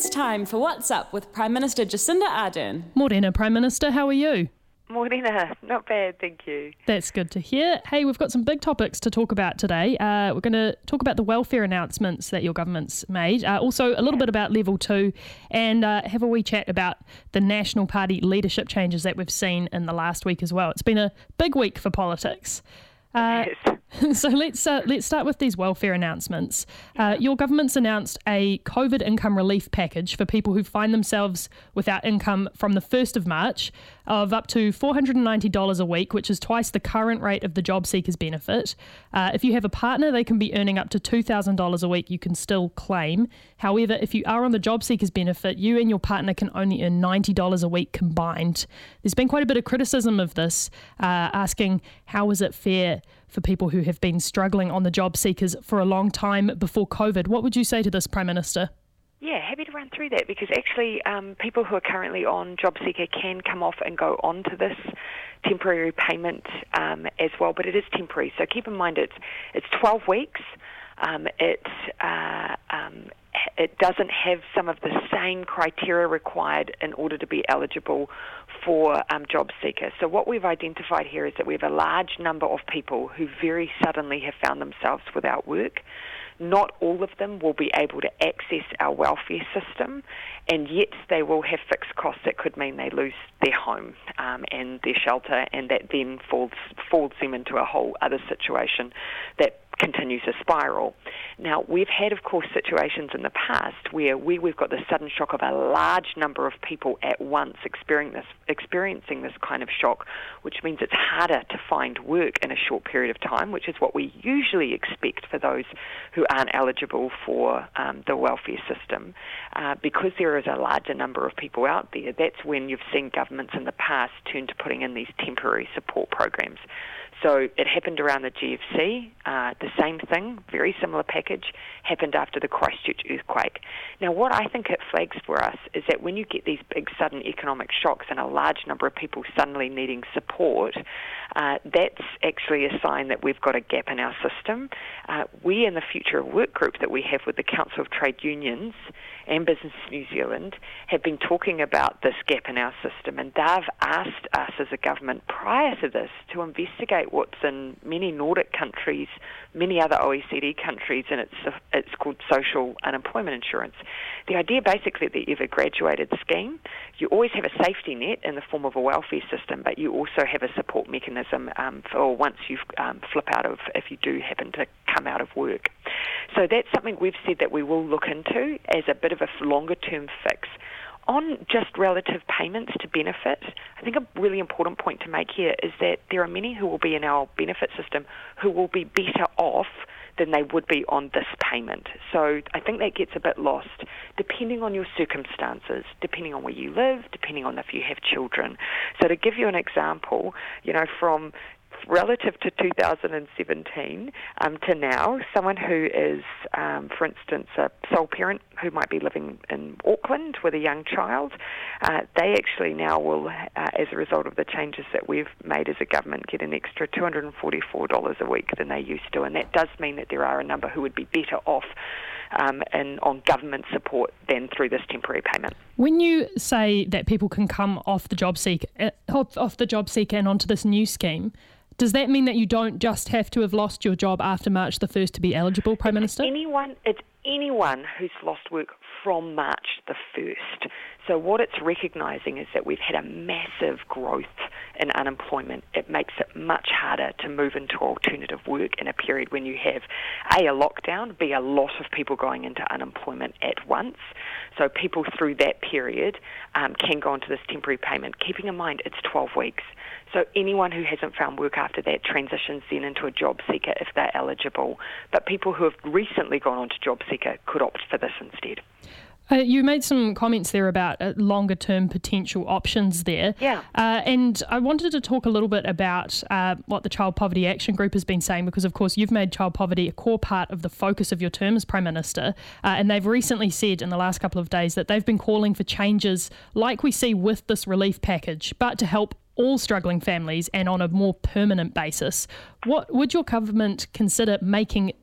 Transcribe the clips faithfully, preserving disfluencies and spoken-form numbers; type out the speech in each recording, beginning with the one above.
It's time for What's Up with Prime Minister Jacinda Ardern. Morena, Prime Minister, how are you? Morena, not bad, thank you. That's good to hear. Hey, we've got some big topics to talk about today. Uh, we're going to talk about the welfare announcements that your government's made, uh, also a little bit about level two, and uh, have a wee chat about the National Party leadership changes that we've seen in the last week as well. It's been a big week for politics. Uh, yes. So let's uh, let's start with these welfare announcements. Uh, your government's announced a COVID income relief package for people who find themselves without income from the first of March of up to four hundred ninety dollars a week, which is twice the current rate of the job seekers benefit. Uh, if you have a partner, they can be earning up to two thousand dollars a week. You can still claim. However, if you are on the job seekers benefit, you and your partner can only earn ninety dollars a week combined. There's been quite a bit of criticism of this, uh, asking how is it fair for people who have been struggling on the job seekers for a long time before COVID. What would you say to this, Prime Minister? Yeah, happy to run through that because actually um, people who are currently on JobSeeker can come off and go on to this temporary payment um, as well, but it is temporary. So keep in mind it's it's twelve weeks. Um, it uh, um, it doesn't have some of the same criteria required in order to be eligible for um, job seeker. So what we've identified here is that we have a large number of people who very suddenly have found themselves without work. Not all of them will be able to access our welfare system, and yet they will have fixed costs that could mean they lose their home um, and their shelter, and that then falls, falls them into a whole other situation that continues a spiral. Now, we've had, of course, situations in the past where we, we've got the sudden shock of a large number of people at once experiencing this, experiencing this kind of shock, which means it's harder to find work in a short period of time, which is what we usually expect for those who aren't eligible for um, the welfare system. Uh, because there is a larger number of people out there, that's when you've seen governments in the past turn to putting in these temporary support programs. So it happened around the G F C. Uh, the same thing, very similar package, happened after the Christchurch earthquake. Now, what I think it flags for us is that when you get these big sudden economic shocks and a large number of people suddenly needing support, uh, that's actually a sign that we've got a gap in our system. Uh, we, in the Future of Work group that we have with the Council of Trade Unions and Business New Zealand, have been talking about this gap in our system, and they've asked us as a government prior to this to investigate what's in many Nordic countries, many other O E C D countries, and it's it's called social unemployment insurance. The idea basically that you have a graduated scheme, you always have a safety net in the form of a welfare system, but you also have a support mechanism um, for once you um, flip out of, if you do happen to come out of work. So that's something we've said that we will look into as a bit of a longer-term fix. On just relative payments to benefit, I think a really important point to make here is that there are many who will be in our benefit system who will be better off than they would be on this payment. So I think that gets a bit lost, depending on your circumstances, depending on where you live, depending on if you have children. So to give you an example, you know, from relative to two thousand seventeen um, to now, someone who is, um, for instance, a sole parent who might be living in Auckland with a young child, uh, they actually now will, uh, as a result of the changes that we've made as a government, get an extra two hundred forty-four dollars a week than they used to, and that does mean that there are a number who would be better off um, in, on government support than through this temporary payment. When you say that people can come off the job seeker, uh, off, off the job seeker and onto this new scheme, does that mean that you don't just have to have lost your job after March the first to be eligible, Prime Minister? Anyone, it's anyone who's lost work from March the first. So what it's recognising is that we've had a massive growth in unemployment. It makes it much harder to move into alternative work in a period when you have A, a lockdown, B, a lot of people going into unemployment at once. So people through that period um, can go into this temporary payment, keeping in mind it's twelve weeks. So anyone who hasn't found work after that transitions then into a job seeker if they're eligible. But people who have recently gone on to job seeker could opt for this instead. Uh, you made some comments there about uh, longer-term potential options there. Yeah. Uh, and I wanted to talk a little bit about uh, what the Child Poverty Action Group has been saying, because, of course, you've made child poverty a core part of the focus of your term as Prime Minister. Uh, and they've recently said in the last couple of days that they've been calling for changes like we see with this relief package, but to help all struggling families and on a more permanent basis. What would your government consider making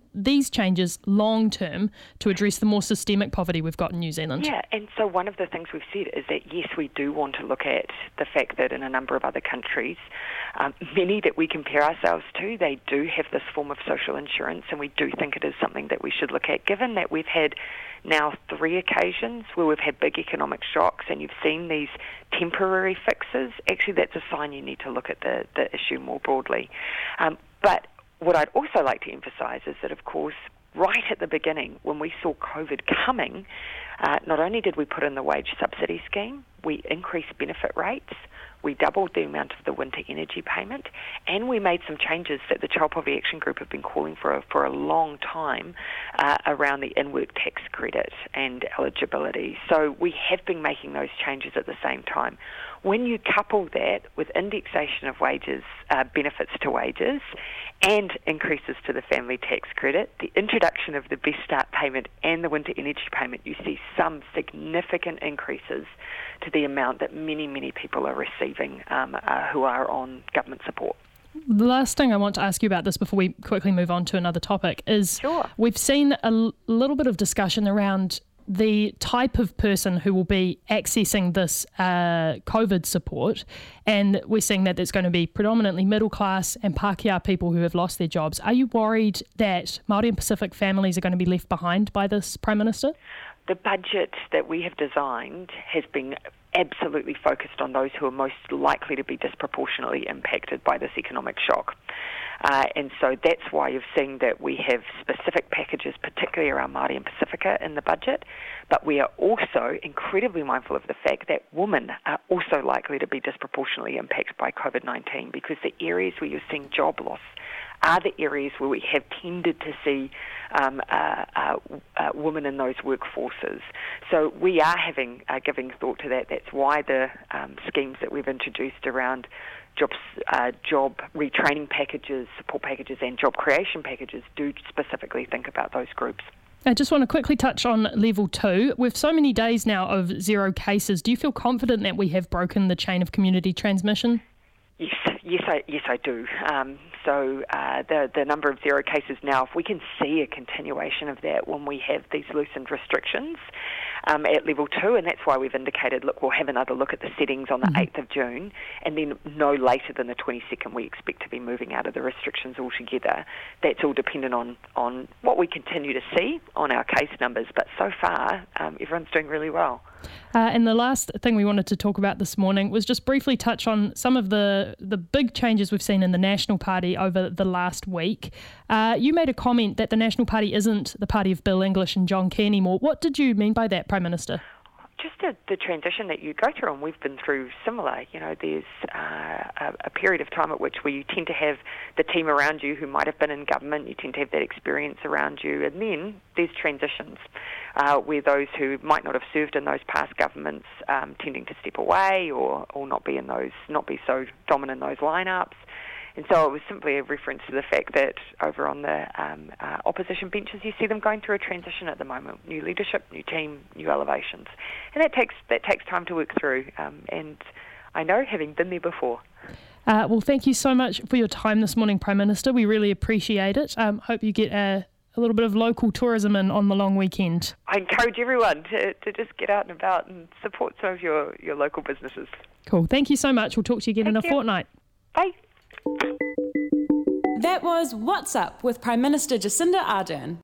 these changes long term to address the more systemic poverty we've got in New Zealand? Yeah, and so one of the things we've said is that yes, we do want to look at the fact that in a number of other countries, um, many that we compare ourselves to, they do have this form of social insurance, and we do think it is something that we should look at, given that we've had now three occasions where we've had big economic shocks and you've seen these temporary fixes. Actually, that's a sign you need to look at the, the issue more broadly. Um, but what I'd also like to emphasise is that, of course, right at the beginning, when we saw COVID coming, uh, not only did we put in the wage subsidy scheme, we increased benefit rates, we doubled the amount of the winter energy payment, and we made some changes that the Child Poverty Action Group have been calling for for a long time uh, around the in-work tax credit and eligibility. So we have been making those changes at the same time. When you couple that with indexation of wages, uh, benefits to wages, and increases to the family tax credit, the introduction of the Best Start payment and the winter energy payment, you see some significant increases to the amount that many, many people are receiving um, uh, who are on government support. The last thing I want to ask you about this before we quickly move on to another topic is Sure. we've seen a l- little bit of discussion around the type of person who will be accessing this uh, COVID support, and we're seeing that it's going to be predominantly middle class and Pākehā people who have lost their jobs. Are you worried that Māori and Pacific families are going to be left behind by this, Prime Minister? The budget that we have designed has been absolutely focused on those who are most likely to be disproportionately impacted by this economic shock. Uh, and so that's why you've seen that we have specific packages, particularly around Māori and Pacifica, in the budget. But we are also incredibly mindful of the fact that women are also likely to be disproportionately impacted by COVID nineteen, because the areas where you're seeing job loss are the areas where we have tended to see um, uh, uh, uh, women in those workforces. So we are having uh, giving thought to that. That's why the um, schemes that we've introduced around jobs, uh, job retraining packages, support packages and job creation packages do specifically think about those groups. I just want to quickly touch on level two. With so many days now of zero cases, do you feel confident that we have broken the chain of community transmission? Yes, yes, I yes I do. Um, so uh, the the number of zero cases now, if we can see a continuation of that when we have these loosened restrictions um, at level two, and that's why we've indicated, look, we'll have another look at the settings on the mm-hmm. eighth of June, and then no later than the twenty-second we expect to be moving out of the restrictions altogether. That's all dependent on, on what we continue to see on our case numbers, but so far um, everyone's doing really well. Uh, and the last thing we wanted to talk about this morning was just briefly touch on some of the, the big changes we've seen in the National Party over the last week. Uh, you made a comment that the National Party isn't the party of Bill English and John Key anymore. What did you mean by that, Prime Minister? Just the, the transition that you go through, and we've been through similar. You know, there's uh, a, a period of time at which where you tend to have the team around you who might have been in government, you tend to have that experience around you, and then there's transitions uh, where those who might not have served in those past governments um, tending to step away or, or not be in those, not be so dominant in those lineups. And so it was simply a reference to the fact that over on the um, uh, opposition benches, you see them going through a transition at the moment. New leadership, new team, new elevations. And that takes that takes time to work through. Um, and I know, having been there before. Uh, well, thank you so much for your time this morning, Prime Minister. We really appreciate it. Um, hope you get a, a little bit of local tourism in on the long weekend. I encourage everyone to, to just get out and about and support some of your, your local businesses. Cool. Thank you so much. We'll talk to you again Thank in a you. fortnight. Bye. That was What's Up with Prime Minister Jacinda Ardern.